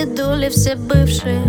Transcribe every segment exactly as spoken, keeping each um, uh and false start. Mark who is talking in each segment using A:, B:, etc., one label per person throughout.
A: дедули все бывшие,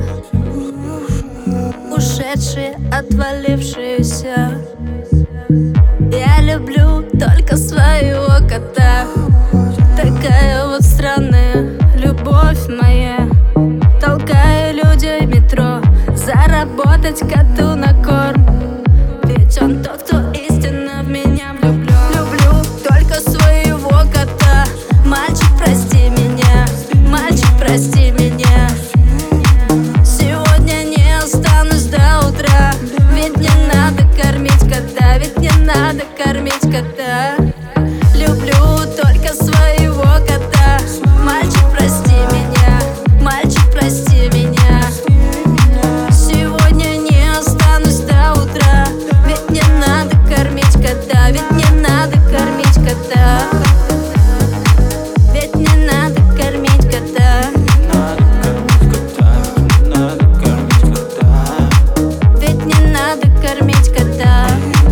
A: ушедшие, отвалившиеся. Я люблю только своего кота. Такая вот странная любовь моя. Толкаю людей в метро, заработать коту на корм. Ведь он тот, кто истинно в меня влюблен. Люблю только своего кота. Мальчик, прости меня, мальчик, прости меня. Сегодня не останусь до утра. Ведь не надо кормить кота, ведь не надо кормить кота. Люблю только своего кота. Мальчик, прости меня, мальчик, прости меня. Сегодня не останусь до утра. Ведь не надо кормить кота, ведь не надо кормить кота. Ведь не надо кормить кота. Ведь не надо кормить кота.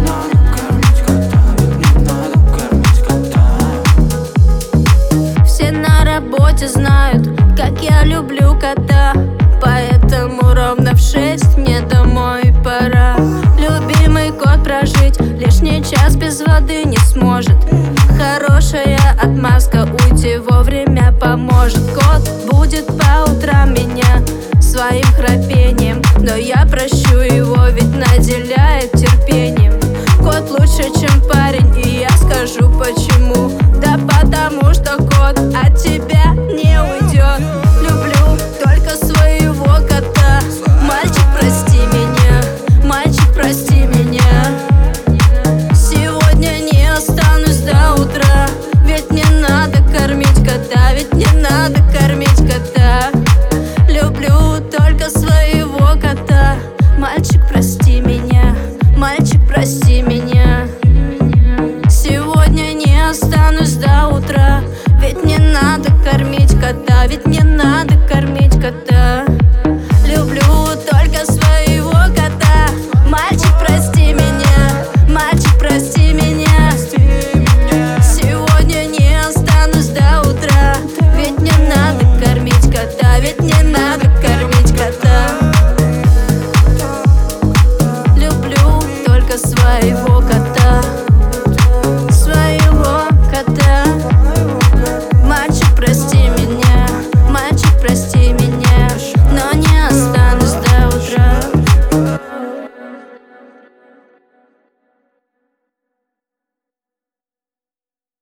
A: Все на работе знают, как я люблю кота. Поэтому ровно в шесть мне домой пора. Любимый кот прожить лишний час без воды не сможет. Хорошая отмазка уйти вовремя поможет. Кот будет по утрам меня своим храпением, но я прощу его, ведь наделяет терпением. Кот лучше, чем парень, и я скажу почему. Да потому что кот от тебя не уйдет. Люблю только своего кота. Мальчик, прости меня, мальчик, прости меня. Сегодня не останусь до утра. Ведь не надо кормить кота, ведь не надо кормить кота. Люблю только своего кота. Мальчик, прости меня, мальчик, прости меня. Сегодня не останусь до утра. Ведь не надо кормить кота, ведь не надо кормить кота. Люблю только своего кота. Мальчик, прости меня, мальчик, прости меня. Сегодня не останусь до утра. Ведь не надо кормить кота, ведь не надо кормить кота. Люблю только своего